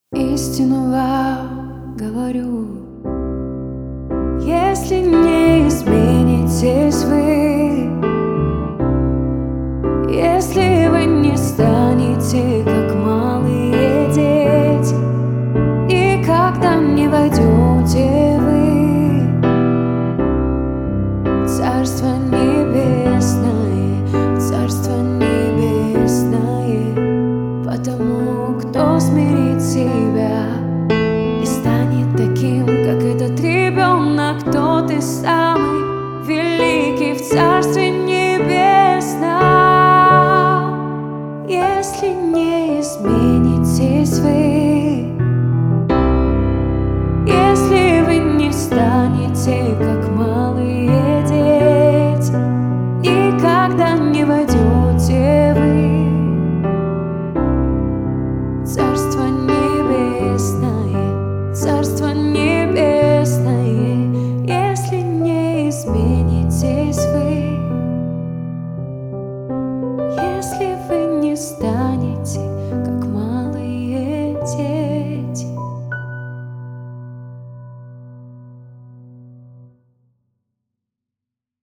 Истину вам говорю, если не изменитесь вы, если вы не станете как малые дети, и когда не войдете вы в Царство Небесное, Царство Небесное, потому кто смирит себя и станет таким, как этот ребенок, тот и самый великий в Царстве Небесном. Если не изменитесь вы, если вы не станете как малые дети, и когда не войдете вы Царство Небесное, Царство Небесное, если не изменитесь вы, если вы не станете как